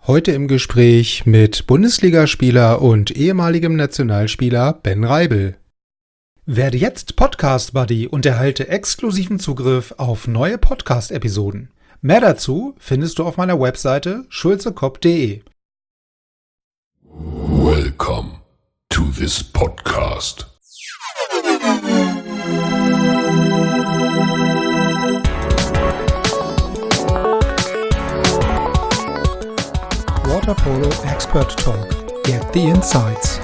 Heute im Gespräch mit Bundesligaspieler und ehemaligem Nationalspieler Ben Reibel. Werde jetzt Podcast-Buddy und erhalte exklusiven Zugriff auf neue Podcast-Episoden. Mehr dazu findest du auf meiner Webseite schulzekop.de. Welcome to this podcast. Water Polo Expert Talk. Get the insights.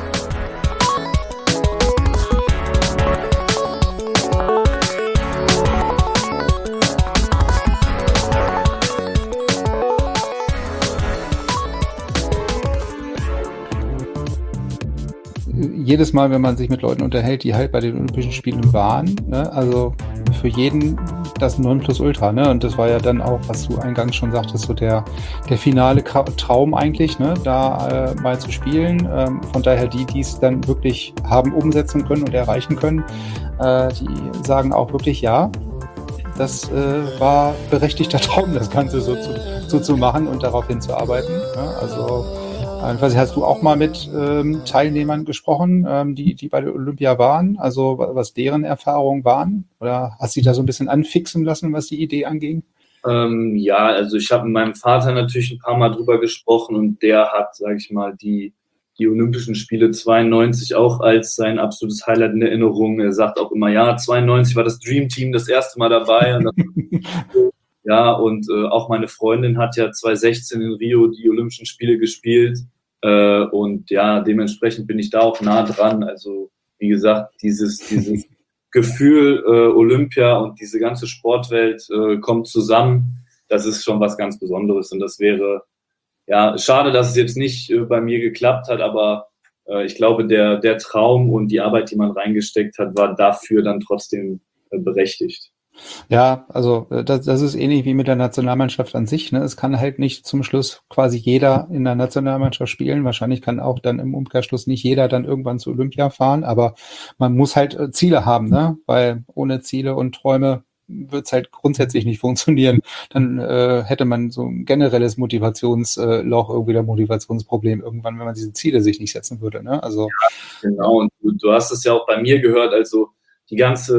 Jedes Mal, wenn man sich mit Leuten unterhält, die halt bei den Olympischen Spielen waren, ne, also für jeden das Nonplusultra, ne? Und das war ja dann auch, was du eingangs schon sagtest, so der finale Traum eigentlich, ne? Da mal zu spielen. Von daher die es dann wirklich haben umsetzen können und erreichen können, die sagen auch wirklich, ja, das war berechtigter Traum, das Ganze so zu machen und darauf hinzuarbeiten. Ne? Also ich weiß nicht, hast du auch mal mit Teilnehmern gesprochen, die bei der Olympia waren, also was deren Erfahrungen waren? Oder hast du dich da so ein bisschen anfixen lassen, was die Idee anging? Ja, also ich habe mit meinem Vater natürlich ein paar Mal drüber gesprochen und der hat, sage ich mal, die Olympischen Spiele 92 auch als sein absolutes Highlight in Erinnerung. Er sagt auch immer, ja, 92 war das Dream Team das erste Mal dabei. Und ja, und auch meine Freundin hat ja 2016 in Rio die Olympischen Spiele gespielt. Und ja, dementsprechend bin ich da auch nah dran. Also, wie gesagt, dieses Gefühl Olympia und diese ganze Sportwelt kommt zusammen. Das ist schon was ganz Besonderes. Und das wäre, ja, schade, dass es jetzt nicht bei mir geklappt hat, aber ich glaube, der Traum und die Arbeit, die man reingesteckt hat, war dafür dann trotzdem berechtigt. Ja, also das ist ähnlich wie mit der Nationalmannschaft an sich. Ne? Es kann halt nicht zum Schluss quasi jeder in der Nationalmannschaft spielen. Wahrscheinlich kann auch dann im Umkehrschluss nicht jeder dann irgendwann zu Olympia fahren. Aber man muss halt Ziele haben, ne? Weil ohne Ziele und Träume wird es halt grundsätzlich nicht funktionieren. Dann hätte man so ein generelles Motivationsloch, irgendwie der Motivationsproblem irgendwann, wenn man diese Ziele sich nicht setzen würde. Ne? Also ja, genau. Und du hast es ja auch bei mir gehört. Also die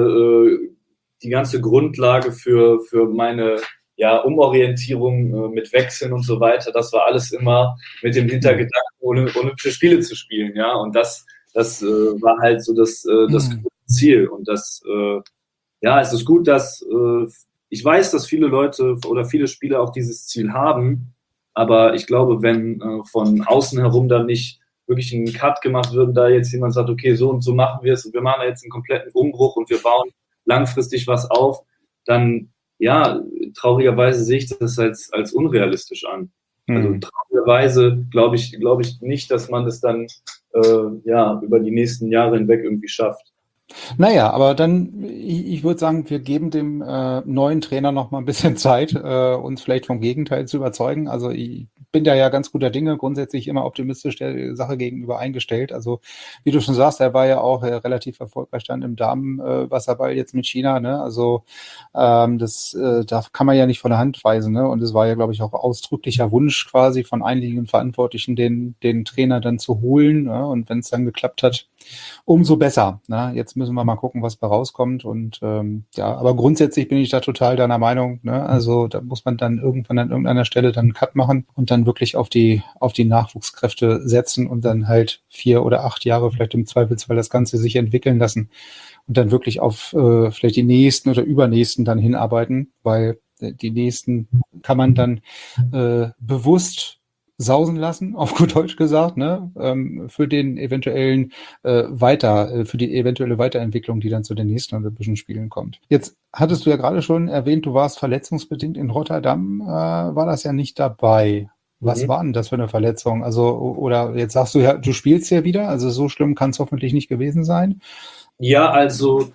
ganze Grundlage für meine Umorientierung mit Wechseln und so weiter, das war alles immer mit dem Hintergedanken, Olympische Spiele zu spielen, ja, und das war halt so das Ziel und es ist gut, dass ich weiß, dass viele Leute oder viele Spieler auch dieses Ziel haben, aber ich glaube, wenn von außen herum dann nicht wirklich ein Cut gemacht wird, da jetzt jemand sagt, okay, so und so machen wir es und wir machen da jetzt einen kompletten Umbruch und wir bauen langfristig was auf, dann, ja, traurigerweise sehe ich das als unrealistisch an. Also traurigerweise glaube ich nicht, dass man das dann über die nächsten Jahre hinweg irgendwie schafft. Naja, aber dann, ich würde sagen, wir geben dem neuen Trainer noch mal ein bisschen Zeit, uns vielleicht vom Gegenteil zu überzeugen. Also ich bin da ja ganz guter Dinge, grundsätzlich immer optimistisch der Sache gegenüber eingestellt. Also wie du schon sagst, er war ja auch relativ erfolgreich dann im Damenwasserball jetzt mit China. Ne? Also da kann man ja nicht von der Hand weisen. Ne? Und es war ja, glaube ich, auch ausdrücklicher Wunsch quasi von einigen Verantwortlichen, den Trainer dann zu holen. Ne? Und wenn es dann geklappt hat, umso besser. Ne? Jetzt müssen wir mal gucken, was da rauskommt. Und aber grundsätzlich bin ich da total deiner Meinung. Ne? Also da muss man dann irgendwann an irgendeiner Stelle dann einen Cut machen und dann wirklich auf die Nachwuchskräfte setzen und dann halt 4 oder 8 Jahre vielleicht im Zweifelsfall das Ganze sich entwickeln lassen und dann wirklich auf vielleicht die nächsten oder übernächsten dann hinarbeiten, weil die nächsten kann man dann bewusst sausen lassen, auf gut Deutsch gesagt, ne, für die eventuelle Weiterentwicklung, die dann zu den nächsten Olympischen Spielen kommt. Jetzt hattest du ja gerade schon erwähnt, du warst verletzungsbedingt in Rotterdam, war das ja nicht dabei. Was war denn das für eine Verletzung? Also, oder jetzt sagst du ja, du spielst ja wieder, also so schlimm kann es hoffentlich nicht gewesen sein. Ja, also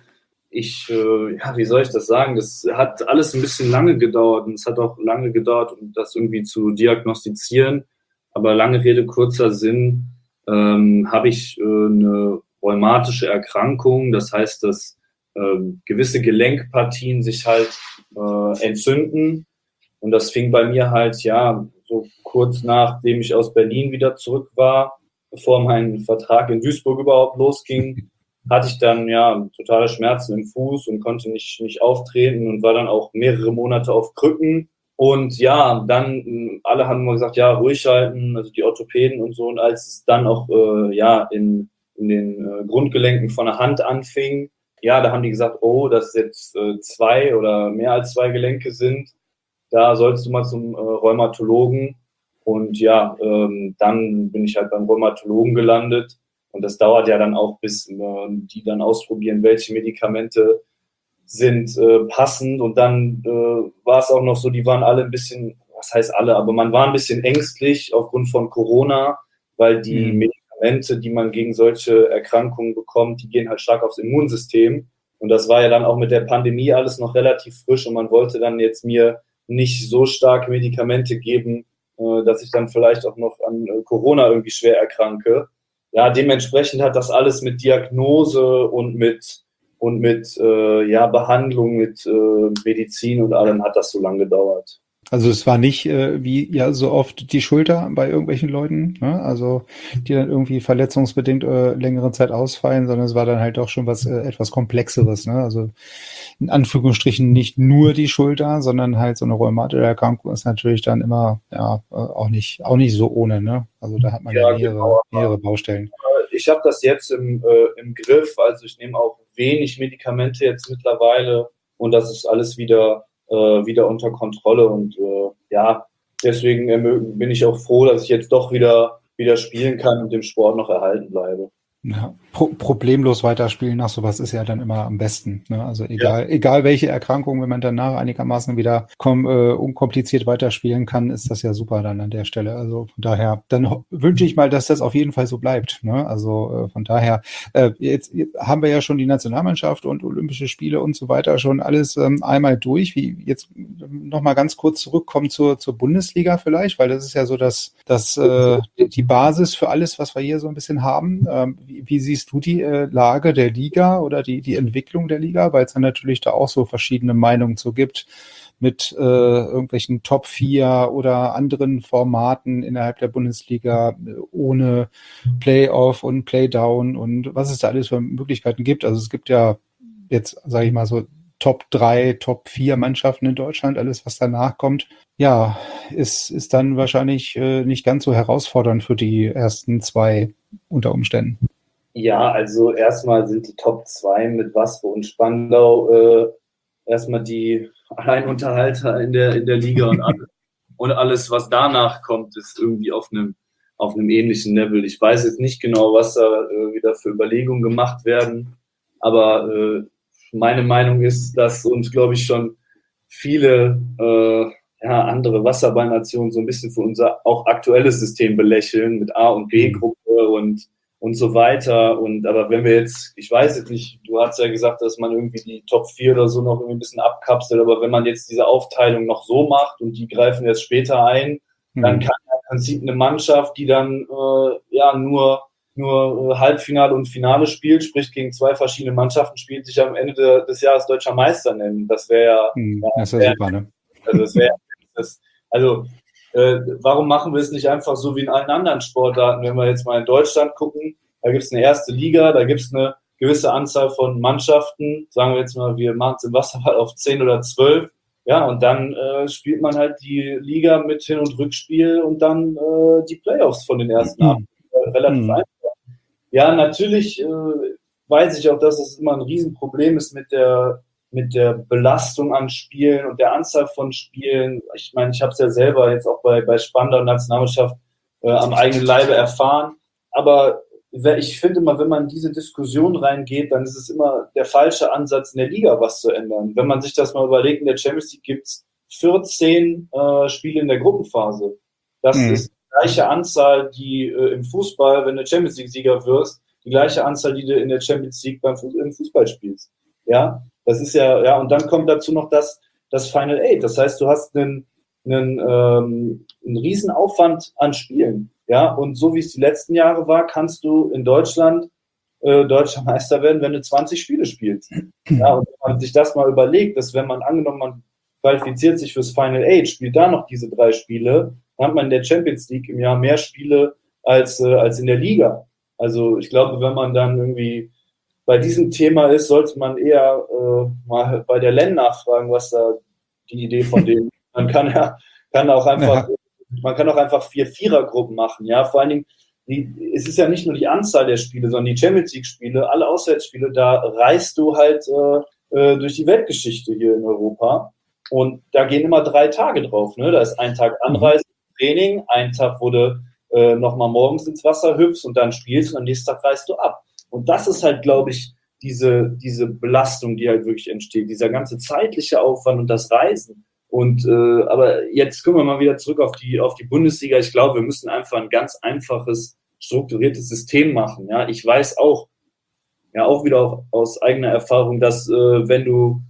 wie soll ich das sagen? Das hat alles ein bisschen lange gedauert und es hat auch lange gedauert, um das irgendwie zu diagnostizieren. Aber lange Rede, kurzer Sinn, habe ich eine rheumatische Erkrankung. Das heißt, dass gewisse Gelenkpartien sich halt entzünden. Und das fing bei mir halt, ja, so kurz nachdem ich aus Berlin wieder zurück war, bevor mein Vertrag in Duisburg überhaupt losging, hatte ich dann ja totale Schmerzen im Fuß und konnte nicht auftreten und war dann auch mehrere Monate auf Krücken. Und ja, dann alle haben immer gesagt, ja, ruhig halten, also die Orthopäden und so. Und als es dann auch in den Grundgelenken von der Hand anfing, ja, da haben die gesagt, oh, dass jetzt 2 oder mehr als 2 Gelenke sind, da sollst du mal zum Rheumatologen. Und ja, dann bin ich halt beim Rheumatologen gelandet. Und das dauert ja dann auch, bis die dann ausprobieren, welche Medikamente sind passend. Und dann war es auch noch so, die waren alle ein bisschen, was heißt alle, aber man war ein bisschen ängstlich aufgrund von Corona, weil die Medikamente, die man gegen solche Erkrankungen bekommt, die gehen halt stark aufs Immunsystem. Und das war ja dann auch mit der Pandemie alles noch relativ frisch und man wollte dann jetzt mir nicht so starke Medikamente geben, dass ich dann vielleicht auch noch an Corona irgendwie schwer erkranke. Ja, dementsprechend hat das alles mit Diagnose und mit Behandlung, mit Medizin und allem hat das so lange gedauert. Also es war nicht wie ja so oft die Schulter bei irgendwelchen Leuten, ne? Also die dann irgendwie verletzungsbedingt längere Zeit ausfallen, sondern es war dann halt auch schon was etwas Komplexeres, ne? Also in Anführungsstrichen nicht nur die Schulter, sondern halt so eine rheumatische Erkrankung ist natürlich dann immer auch nicht so ohne, ne? Also da hat man ja mehrere Baustellen. Ich habe das jetzt im Griff, also ich nehme auch wenig Medikamente jetzt mittlerweile und das ist alles wieder unter Kontrolle und deswegen bin ich auch froh, dass ich jetzt doch wieder spielen kann und dem Sport noch erhalten bleibe. Ja, problemlos weiterspielen nach sowas ist ja dann immer am besten, ne? Also egal welche Erkrankung, wenn man danach einigermaßen wieder unkompliziert weiterspielen kann, ist das ja super dann an der Stelle. Also von daher, dann wünsche ich mal, dass das auf jeden Fall so bleibt, ne? Also von daher, jetzt haben wir ja schon die Nationalmannschaft und Olympische Spiele und so weiter schon alles einmal durch. Wie jetzt nochmal ganz kurz zurückkommen zur Bundesliga vielleicht, weil das ist ja so die Basis für alles, was wir hier so ein bisschen haben. Wie siehst du die Lage der Liga oder die Entwicklung der Liga? Weil es dann natürlich da auch so verschiedene Meinungen zu gibt mit irgendwelchen Top 4 oder anderen Formaten innerhalb der Bundesliga ohne Playoff und Playdown und was es da alles für Möglichkeiten gibt. Also es gibt ja jetzt, sage ich mal so, Top 3, Top 4 Mannschaften in Deutschland. Alles, was danach kommt, ja, ist dann wahrscheinlich nicht ganz so herausfordernd für die ersten 2 unter Umständen. Ja, also erstmal sind die Top 2 mit Waspo und Spandau erstmal die Alleinunterhalter in der Liga und alles, was danach kommt, ist irgendwie auf einem ähnlichen Level. Ich weiß jetzt nicht genau, was da wieder für Überlegungen gemacht werden, aber meine Meinung ist, dass uns, glaube ich, schon viele andere Wasserballnationen so ein bisschen für unser auch aktuelles System belächeln mit A- und B-Gruppe und so weiter. Aber wenn wir jetzt, ich weiß jetzt nicht, du hast ja gesagt, dass man irgendwie die Top 4 oder so noch irgendwie ein bisschen abkapselt, aber wenn man jetzt diese Aufteilung noch so macht und die greifen jetzt später ein, dann kann im Prinzip eine Mannschaft, die dann nur Halbfinale und Finale spielt, sprich gegen 2 verschiedene Mannschaften spielt, sich am Ende des Jahres deutscher Meister nennen. Das wäre das wäre super, ne? Warum machen wir es nicht einfach so wie in allen anderen Sportarten? Wenn wir jetzt mal in Deutschland gucken, da gibt es eine erste Liga, da gibt es eine gewisse Anzahl von Mannschaften, sagen wir jetzt mal, wir machen es im Wasserball auf 10 oder 12, ja, und dann spielt man halt die Liga mit Hin- und Rückspiel und dann die Playoffs von den ersten ab. Relativ einfach. Ja, natürlich weiß ich auch, dass es immer ein Riesenproblem ist mit der Belastung an Spielen und der Anzahl von Spielen. Ich meine, ich habe es ja selber jetzt auch bei Spandau Nationalmannschaft am eigenen Leibe erfahren. Aber ich finde immer, wenn man in diese Diskussion reingeht, dann ist es immer der falsche Ansatz, in der Liga was zu ändern. Wenn man sich das mal überlegt, in der Champions League gibt es 14 Spiele in der Gruppenphase. Das ist die gleiche Anzahl, die im Fußball, wenn du Champions League-Sieger wirst, die gleiche Anzahl, die du in der Champions League im Fußball spielst. Ja, das ist ja, und dann kommt dazu noch das Final Eight. Das heißt, du hast einen riesen Aufwand an Spielen. Ja, und so wie es die letzten Jahre war, kannst du in Deutschland deutscher Meister werden, wenn du 20 Spiele spielst. Ja, und wenn man sich das mal überlegt, dass wenn man angenommen, man qualifiziert sich fürs Final Eight, spielt da noch diese 3 Spiele, dann hat man in der Champions League im Jahr mehr Spiele als in der Liga. Also ich glaube, wenn man dann irgendwie bei diesem Thema ist, sollte man eher mal bei der LEN nachfragen, was da die Idee von denen. Man kann auch einfach 4 Vierergruppen machen. Ja, vor allen Dingen, es ist ja nicht nur die Anzahl der Spiele, sondern die Champions League-Spiele, alle Auswärtsspiele, da reist du halt durch die Weltgeschichte hier in Europa. Und da gehen immer 3 Tage drauf. Ne? Da ist ein Tag Anreise, Training, ein Tag, wo du nochmal morgens ins Wasser hüpfst und dann spielst und am nächsten Tag reist du ab. Und das ist halt, glaube ich, diese Belastung, die halt wirklich entsteht, dieser ganze zeitliche Aufwand und das Reisen. Und aber jetzt kommen wir mal wieder zurück auf die Bundesliga. Ich glaube, wir müssen einfach ein ganz einfaches, strukturiertes System machen. Ja, ich weiß auch wieder aus eigener Erfahrung, dass wenn du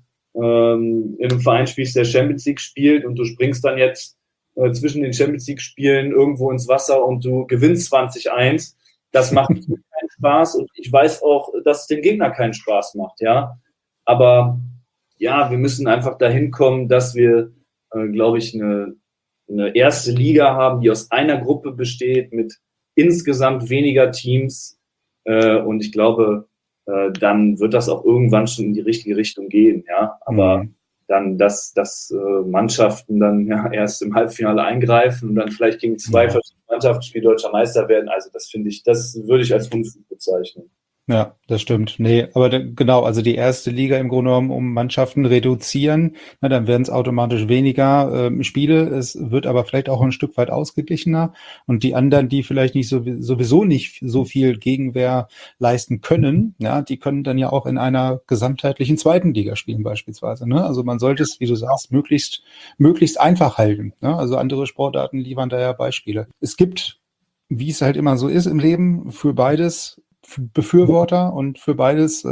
in einem Verein spielst, der Champions League spielt und du springst dann jetzt zwischen den Champions League Spielen irgendwo ins Wasser und du gewinnst 20-1, das macht keinen Spaß und ich weiß auch, dass es dem Gegner keinen Spaß macht, ja. Aber ja, wir müssen einfach dahin kommen, dass wir, glaube ich, eine erste Liga haben, die aus einer Gruppe besteht mit insgesamt weniger Teams und ich glaube, dann wird das auch irgendwann schon in die richtige Richtung gehen, ja. Aber dann, dass Mannschaften dann erst im Halbfinale eingreifen und dann vielleicht gegen 2 verschiedene Mannschaften Spiel Deutscher Meister werden, also das würde ich als Unfug bezeichnen. Ja, das stimmt. Nee, aber genau, also die erste Liga im Grunde genommen um Mannschaften reduzieren, dann werden es automatisch weniger Spiele. Es wird aber vielleicht auch ein Stück weit ausgeglichener. Und die anderen, die vielleicht nicht sowieso nicht so viel Gegenwehr leisten können, ja, die können dann ja auch in einer gesamtheitlichen zweiten Liga spielen beispielsweise. Ne? Also man sollte es, wie du sagst, möglichst einfach halten. Ne? Also andere Sportarten liefern da ja Beispiele. Es gibt, wie es halt immer so ist im Leben, für beides Befürworter und für beides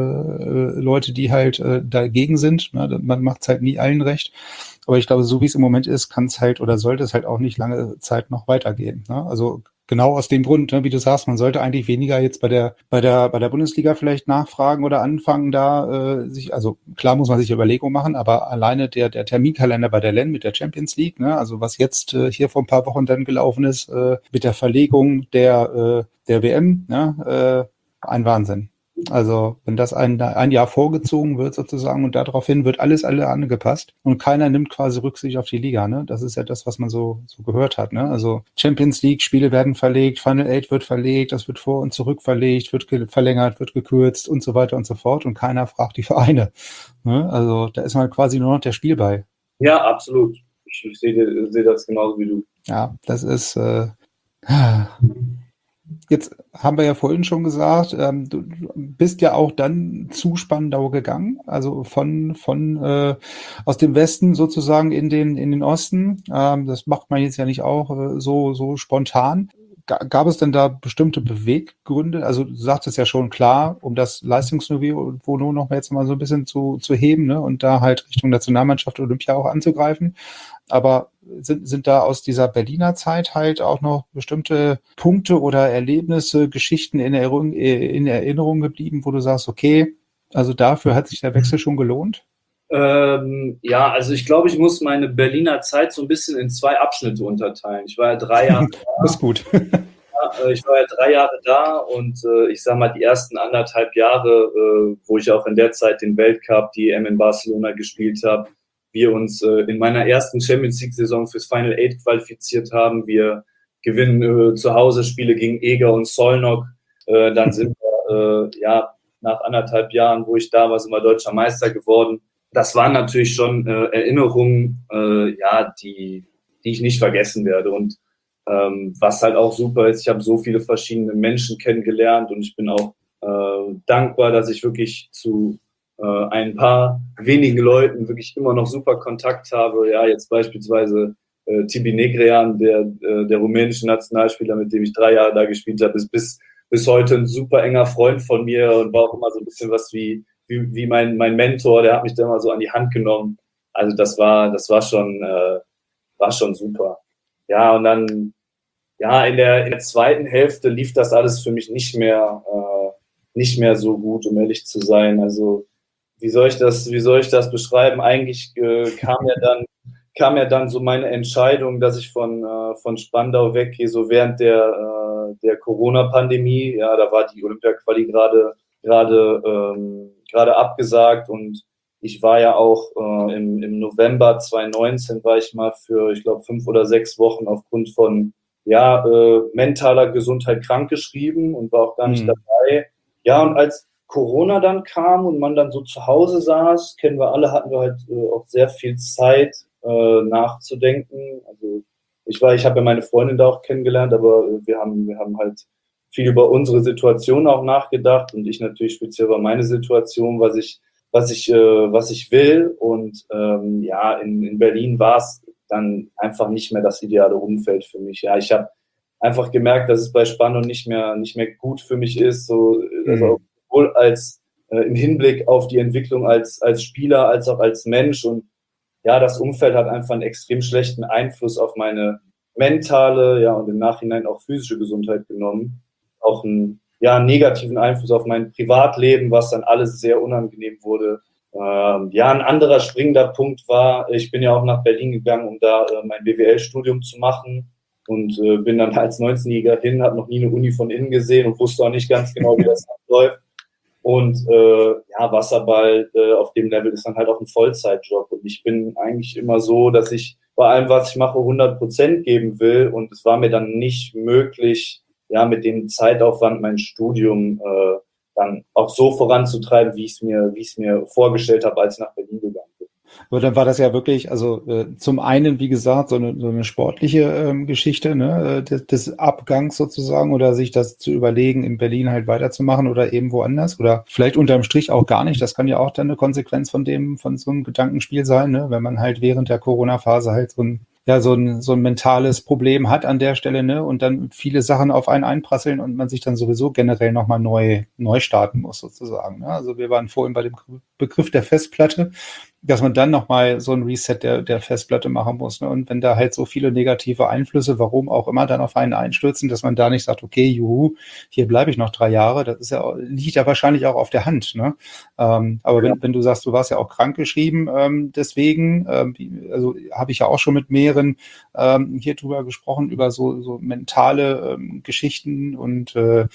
Leute, die halt dagegen sind. Ne? Man macht es halt nie allen recht. Aber ich glaube, so wie es im Moment ist, kann es halt oder sollte es halt auch nicht lange Zeit noch weitergehen. Ne? Also genau aus dem Grund, ne, wie du sagst, man sollte eigentlich weniger jetzt bei der Bundesliga vielleicht nachfragen oder anfangen, da also klar muss man sich Überlegungen machen, aber alleine der Terminkalender bei der LEN mit der Champions League, ne, also was jetzt hier vor ein paar Wochen dann gelaufen ist, mit der Verlegung der WM, ne, ein Wahnsinn. Also wenn das ein Jahr vorgezogen wird sozusagen und daraufhin wird alle angepasst und keiner nimmt quasi Rücksicht auf die Liga, ne? Das ist ja das, was man so gehört hat, ne? Also Champions League Spiele werden verlegt, Final Eight wird verlegt, das wird vor und zurück verlegt, wird verlängert, wird gekürzt und so weiter und so fort und keiner fragt die Vereine, ne? Also da ist man quasi nur noch der Spielball. Ja, absolut. Ich sehe das genauso wie du. Ja, das ist jetzt haben wir ja vorhin schon gesagt, du bist ja auch dann zu Spandau gegangen, also von aus dem Westen sozusagen in den Osten. Das macht man jetzt ja nicht auch so spontan. Gab es denn da bestimmte Beweggründe? Also du sagtest ja schon klar, um das Leistungsniveau noch mal jetzt mal so ein bisschen zu heben, ne, und da halt Richtung Nationalmannschaft Olympia auch anzugreifen. Aber sind da aus dieser Berliner Zeit halt auch noch bestimmte Punkte oder Erlebnisse, Geschichten in Erinnerung geblieben, wo du sagst, okay, also dafür hat sich der Wechsel schon gelohnt? Ja, also ich glaube, ich muss meine Berliner Zeit so ein bisschen in 2 Abschnitte unterteilen. Ich war ja 3 Jahre da. Das ist gut. Ich war ja 3 Jahre da und ich sag mal, die ersten 1,5 Jahre, wo ich auch in der Zeit den Weltcup, die EM in Barcelona gespielt habe, wir uns in meiner ersten Champions League-Saison fürs Final Eight qualifiziert haben. Wir gewinnen zu Hause Spiele gegen Eger und Szolnok. Dann sind wir nach 1,5 Jahren, wo ich da war, sind wir Deutscher Meister geworden. Das waren natürlich schon Erinnerungen, die ich nicht vergessen werde. Und was halt auch super ist, ich habe so viele verschiedene Menschen kennengelernt und ich bin auch dankbar, dass ich wirklich zu ein paar wenigen Leuten wirklich immer noch super Kontakt habe. Ja, jetzt beispielsweise Tibi Negrean, der rumänische Nationalspieler, mit dem ich 3 Jahre da gespielt habe, ist bis heute ein super enger Freund von mir und war auch immer so ein bisschen was wie mein Mentor, der hat mich da immer so an die Hand genommen. Also das war schon super. Ja, und dann in der zweiten Hälfte lief das alles für mich nicht mehr so gut, um ehrlich zu sein. Also wie soll ich das beschreiben? Eigentlich kam kam ja dann so meine Entscheidung, dass ich von Spandau weggehe, so während der Corona-Pandemie. Ja, da war die Olympia-Quali gerade abgesagt und ich war ja auch im November 2019 war ich mal für, ich glaube, 5 oder 6 Wochen aufgrund von mentaler Gesundheit krankgeschrieben und war auch gar nicht dabei. Ja, und als Corona dann kam und man dann so zu Hause saß, kennen wir alle, hatten wir halt auch sehr viel Zeit nachzudenken. Also ich habe ja meine Freundin da auch kennengelernt, aber wir haben halt viel über unsere Situation auch nachgedacht und ich natürlich speziell über meine Situation, was ich will. Und in Berlin war es dann einfach nicht mehr das ideale Umfeld für mich. Ja, ich habe einfach gemerkt, dass es bei Spannung nicht mehr gut für mich ist. So, also sowohl als im Hinblick auf die Entwicklung als Spieler, als auch als Mensch. Und ja, das Umfeld hat einfach einen extrem schlechten Einfluss auf meine mentale, ja, und im Nachhinein auch physische Gesundheit genommen. Auch einen negativen Einfluss auf mein Privatleben, was dann alles sehr unangenehm wurde. Ein anderer springender Punkt war, ich bin ja auch nach Berlin gegangen, um da mein BWL-Studium zu machen und bin dann als 19-Jähriger hin, habe noch nie eine Uni von innen gesehen und wusste auch nicht ganz genau, wie das abläuft. Und Wasserball auf dem Level ist dann halt auch ein Vollzeitjob. Und ich bin eigentlich immer so, dass ich bei allem, was ich mache, 100% geben will. Und es war mir dann nicht möglich, ja, mit dem Zeitaufwand mein Studium dann auch so voranzutreiben, wie ich es mir vorgestellt habe, als ich nach Berlin gegangen bin. Aber dann war das ja wirklich, also zum einen, wie gesagt, so eine sportliche Geschichte, ne, des Abgangs sozusagen oder sich das zu überlegen, in Berlin halt weiterzumachen oder eben woanders oder vielleicht unterm Strich auch gar nicht. Das kann ja auch dann eine Konsequenz von so einem Gedankenspiel sein, ne, wenn man halt während der Corona-Phase halt so ein mentales Problem hat an der Stelle, ne, und dann viele Sachen auf einen einprasseln und man sich dann sowieso generell nochmal neu starten muss sozusagen, ne? Also wir waren vorhin bei dem Begriff der Festplatte, dass man dann nochmal so ein Reset der Festplatte machen muss, ne? Und wenn da halt so viele negative Einflüsse, warum auch immer, dann auf einen einstürzen, dass man da nicht sagt, okay, juhu, hier bleibe ich noch 3 Jahre, das ist ja, liegt ja wahrscheinlich auch auf der Hand, ne? Aber wenn du sagst, du warst ja auch krankgeschrieben, deswegen, also habe ich ja auch schon mit mehreren hier drüber gesprochen, über so mentale Geschichten und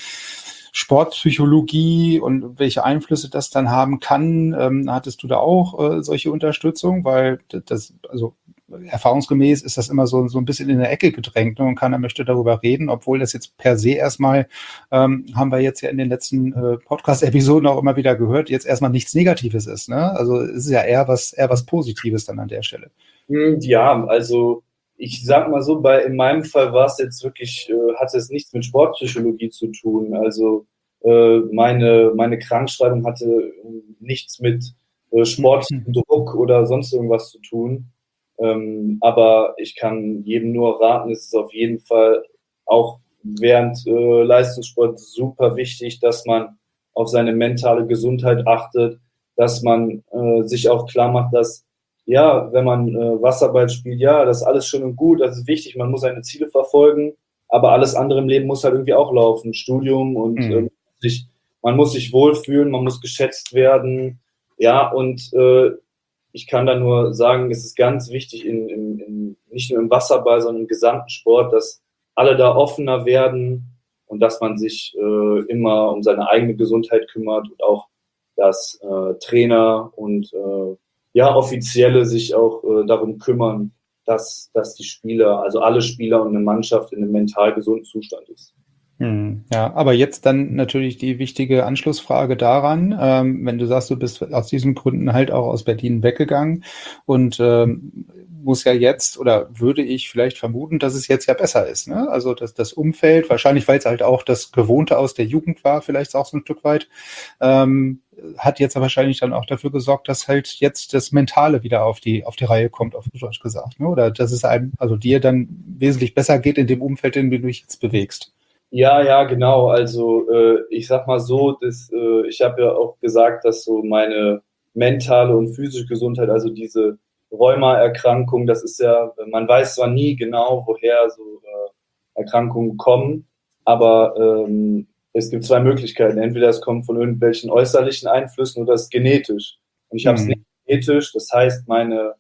Sportpsychologie und welche Einflüsse das dann haben kann. Hattest du da auch solche Unterstützung? Weil also erfahrungsgemäß ist das immer so ein bisschen in der Ecke gedrängt, ne? Und keiner möchte darüber reden, obwohl das jetzt per se erstmal, haben wir jetzt ja in den letzten Podcast-Episoden auch immer wieder gehört, jetzt erstmal nichts Negatives ist, ne? Also es ist ja eher was Positives dann an der Stelle. Ja, also ich sag mal so, in meinem Fall war es jetzt wirklich, hatte es nichts mit Sportpsychologie zu tun. Also meine Krankschreibung hatte nichts mit sportlichem Druck oder sonst irgendwas zu tun. Aber ich kann jedem nur raten, es ist auf jeden Fall auch während Leistungssport super wichtig, dass man auf seine mentale Gesundheit achtet, dass man sich auch klar macht, dass ja, wenn man Wasserball spielt, ja, das ist alles schön und gut, das ist wichtig, man muss seine Ziele verfolgen, aber alles andere im Leben muss halt irgendwie auch laufen, Studium und man muss sich wohlfühlen, man muss geschätzt werden, ja, und ich kann da nur sagen, es ist ganz wichtig, nicht nur im Wasserball, sondern im gesamten Sport, dass alle da offener werden und dass man sich immer um seine eigene Gesundheit kümmert und auch, dass Trainer und Offizielle sich auch darum kümmern, dass die Spieler, also alle Spieler und eine Mannschaft in einem mental gesunden Zustand ist. Ja, aber jetzt dann natürlich die wichtige Anschlussfrage daran, wenn du sagst, du bist aus diesen Gründen halt auch aus Berlin weggegangen und muss ja jetzt oder würde ich vielleicht vermuten, dass es jetzt ja besser ist, ne? Also das Umfeld, wahrscheinlich weil es halt auch das Gewohnte aus der Jugend war, vielleicht auch so ein Stück weit, hat jetzt wahrscheinlich dann auch dafür gesorgt, dass halt jetzt das Mentale wieder auf die Reihe kommt, auf Deutsch gesagt, ne? Oder dass es einem, also dir dann wesentlich besser geht in dem Umfeld, in dem du dich jetzt bewegst. Ja, genau. Also ich sag mal so, ich habe ja auch gesagt, dass so meine mentale und physische Gesundheit, also diese Rheuma-Erkrankung, das ist ja, man weiß zwar nie genau, woher so Erkrankungen kommen, aber es gibt 2 Möglichkeiten. Entweder es kommt von irgendwelchen äußerlichen Einflüssen oder es ist genetisch. Und ich habe es nicht genetisch, das heißt, meine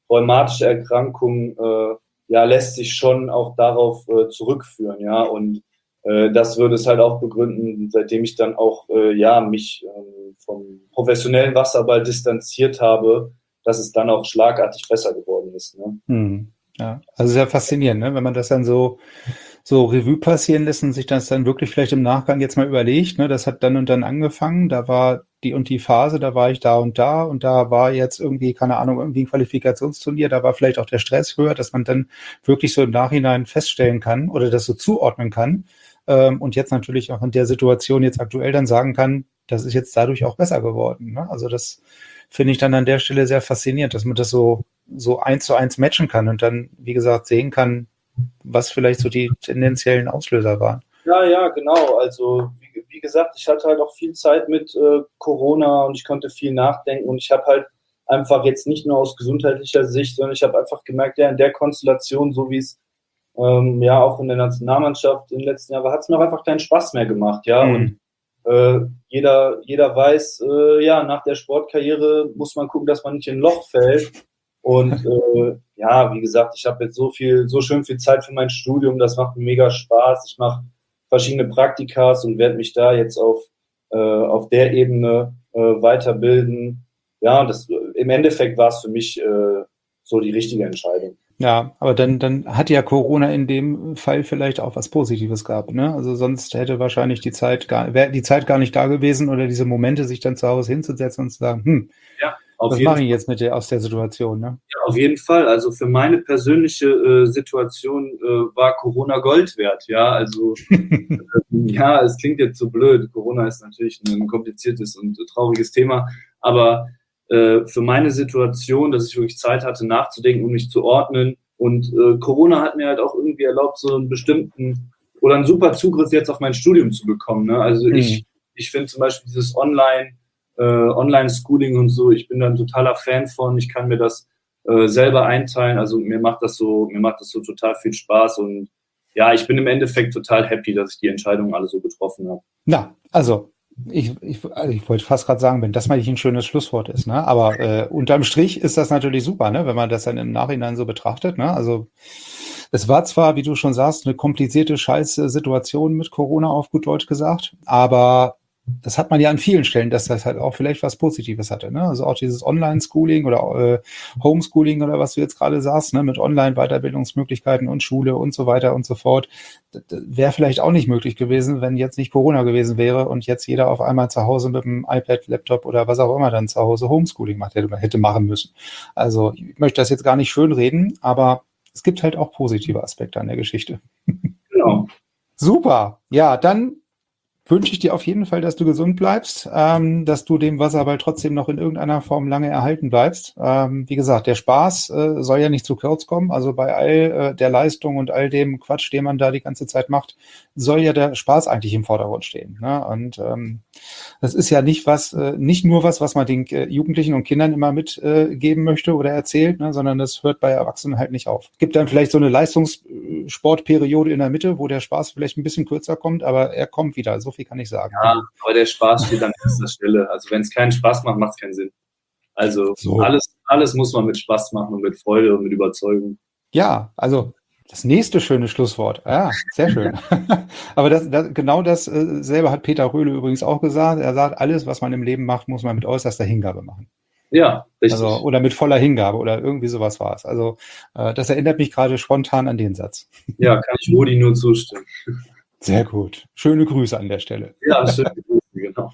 rheumatische Erkrankung lässt sich schon auch darauf zurückführen, ja, und das würde es halt auch begründen, seitdem ich dann auch mich vom professionellen Wasserball distanziert habe, dass es dann auch schlagartig besser geworden ist. Ne? Ja, also sehr faszinierend, ne? Wenn man das dann so Revue passieren lässt und sich das dann wirklich vielleicht im Nachgang jetzt mal überlegt, ne? Das hat dann und dann angefangen, da war die und die Phase, da war ich da und da war jetzt irgendwie, keine Ahnung, irgendwie ein Qualifikationsturnier, da war vielleicht auch der Stress höher, dass man dann wirklich so im Nachhinein feststellen kann oder das so zuordnen kann und jetzt natürlich auch in der Situation jetzt aktuell dann sagen kann, das ist jetzt dadurch auch besser geworden, ne? Also das finde ich dann an der Stelle sehr faszinierend, dass man das so 1:1 matchen kann und dann, wie gesagt, sehen kann, was vielleicht so die tendenziellen Auslöser waren. Ja, genau. Also wie gesagt, ich hatte halt auch viel Zeit mit Corona und ich konnte viel nachdenken und ich habe halt einfach jetzt nicht nur aus gesundheitlicher Sicht, sondern ich habe einfach gemerkt, ja, in der Konstellation, so wie es auch in der Nationalmannschaft im letzten Jahr war, hat es mir auch einfach keinen Spaß mehr gemacht, ja. Und jeder weiß, nach der Sportkarriere muss man gucken, dass man nicht in ein Loch fällt. Und wie gesagt, ich habe jetzt so schön viel Zeit für mein Studium, das macht mir mega Spaß. Ich mache verschiedene Praktikas und werde mich da jetzt auf der Ebene weiterbilden. Ja, im Endeffekt war es für mich so die richtige Entscheidung. Ja, aber dann hat ja Corona in dem Fall vielleicht auch was Positives gehabt, ne? Also sonst hätte wahrscheinlich wäre die Zeit gar nicht da gewesen oder diese Momente, sich dann zu Hause hinzusetzen und zu sagen, was mache ich jetzt aus der Situation, ne? Ja, auf jeden Fall. Also für meine persönliche Situation war Corona Gold wert, ja. Also es klingt jetzt so blöd. Corona ist natürlich ein kompliziertes und trauriges Thema, aber für meine Situation, dass ich wirklich Zeit hatte nachzudenken und mich zu ordnen. Und Corona hat mir halt auch irgendwie erlaubt, so einen bestimmten oder einen super Zugriff jetzt auf mein Studium zu bekommen. Ne? Also ich finde zum Beispiel dieses Online-Schooling und so, ich bin da ein totaler Fan von. Ich kann mir das selber einteilen. Also mir macht das so total viel Spaß. Und ja, ich bin im Endeffekt total happy, dass ich die Entscheidungen alle so getroffen habe. Na, also ich wollte fast gerade sagen, wenn das mal nicht ein schönes Schlusswort ist, ne? Aber unterm Strich ist das natürlich super, ne? Wenn man das dann im Nachhinein so betrachtet, ne? Also es war zwar, wie du schon sagst, eine komplizierte Scheiß-Situation mit Corona auf gut Deutsch gesagt, aber das hat man ja an vielen Stellen, dass das halt auch vielleicht was Positives hatte, ne? Also auch dieses Online-Schooling oder Homeschooling oder was du jetzt gerade sagst, ne? Mit Online-Weiterbildungsmöglichkeiten und Schule und so weiter und so fort. Das wäre vielleicht auch nicht möglich gewesen, wenn jetzt nicht Corona gewesen wäre und jetzt jeder auf einmal zu Hause mit dem iPad, Laptop oder was auch immer dann zu Hause Homeschooling hätte machen müssen. Also ich möchte das jetzt gar nicht schönreden, aber es gibt halt auch positive Aspekte an der Geschichte. Genau. Super. Ja, dann wünsche ich dir auf jeden Fall, dass du gesund bleibst, dass du dem Wasserball trotzdem noch in irgendeiner Form lange erhalten bleibst. Wie gesagt, der Spaß soll ja nicht zu kurz kommen. Also bei all der Leistung und all dem Quatsch, den man da die ganze Zeit macht, soll ja der Spaß eigentlich im Vordergrund stehen. Ne? Und das ist ja nicht nur was man den Jugendlichen und Kindern immer mitgeben möchte oder erzählt, ne? Sondern das hört bei Erwachsenen halt nicht auf. Gibt dann vielleicht so eine Leistungssportperiode in der Mitte, wo der Spaß vielleicht ein bisschen kürzer kommt, aber er kommt wieder. So viel kann ich sagen. Ja, aber der Spaß steht an erster Stelle. Also wenn es keinen Spaß macht, macht es keinen Sinn. Also so. Alles muss man mit Spaß machen und mit Freude und mit Überzeugung. Ja, also das nächste schöne Schlusswort. Ja, sehr schön. Aber genau das selber hat Peter Röhle übrigens auch gesagt. Er sagt, alles, was man im Leben macht, muss man mit äußerster Hingabe machen. Ja, richtig. Also, oder mit voller Hingabe oder irgendwie sowas war es. Also das erinnert mich gerade spontan an den Satz. Ja, kann ich Rudi nur zustimmen. Sehr gut. Schöne Grüße an der Stelle. Ja, schöne Grüße, genau.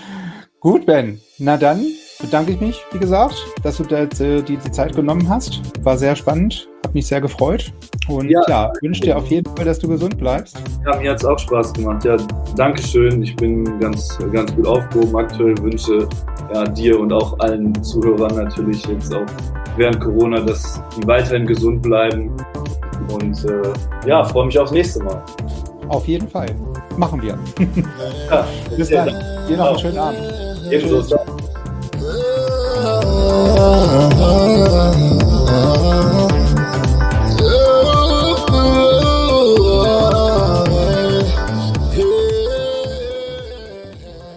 Gut, Ben. Na dann bedanke ich mich, wie gesagt, dass du die Zeit genommen hast. War sehr spannend, hat mich sehr gefreut. Und ja, wünsche dir auf jeden Fall, dass du gesund bleibst. Ja, mir hat es auch Spaß gemacht. Ja, Dankeschön. Ich bin ganz gut aufgehoben aktuell. Wünsche dir und auch allen Zuhörern natürlich jetzt auch während Corona, dass die weiterhin gesund bleiben. Und freue mich aufs nächste Mal. Auf jeden Fall. Machen wir. Ja, bis dann. Dir noch einen schönen Abend. Ebenso.